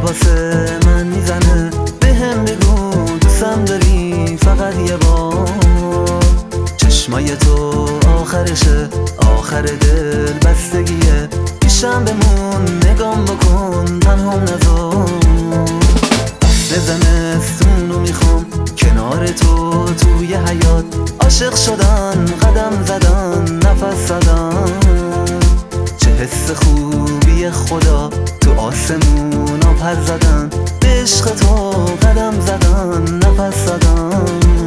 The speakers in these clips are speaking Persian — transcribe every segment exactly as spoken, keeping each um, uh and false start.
واسه من میزنه، به هم بگو دوستم داری فقط یه بار. چشمای تو آخرشه، آخر دل بستگیه، پیشم بمون نگام بکن تنهام نذار. فصل زمستون رو میخوام کنار تو توی حیات، عاشق شدن قدم زدن نفس زدن. چه حس خوبی خدا تو آسمون ها پر زدن، به عشق تو قدم زدن نفس زدن.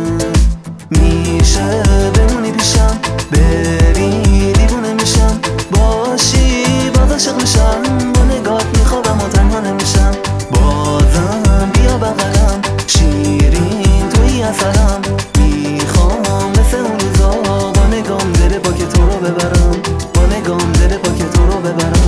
میشه بمونی پیشم بری دیوونه میشم، باشی باز عاشق میشم، با نگات میخوابم و تنها نمیشم. بازم بیا بغلم شیرین توی اثرم، میخوام مثل اون روزا با نگام دل پاک تو رو ببرم، با نگام دل پاک تو رو ببرم.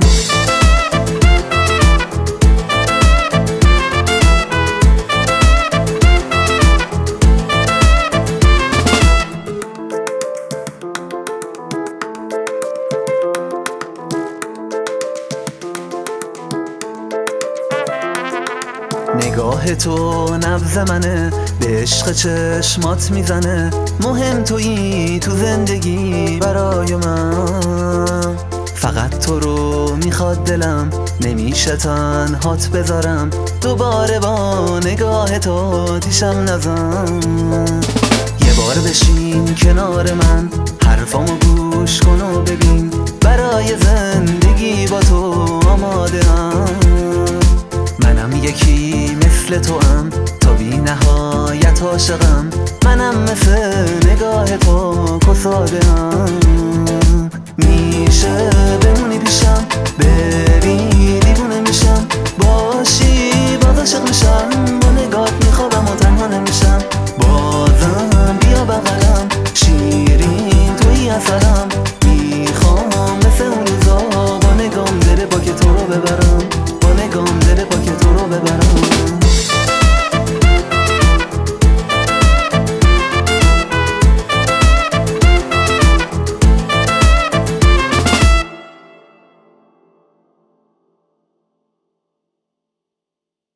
نگاه تو نبض منه، به عشق چشمات میزنه، مهم تویی تو زندگی برای من. فقط تو رو میخواد دلم، نمیشه تنهات بذارم، دوباره با نگاه تو تیشم نزن. یه بار بشین کنار من، حرفامو گوش کن و ببین، برای زندگی با تو آماده ام. منم یکی مثل تو ام، تا بی نهایت عاشقم، منم مثل نگاه تو کساده ام. میشه بمونی پیشم بری دیوونه میشم، باشی باز عاشق میشم، با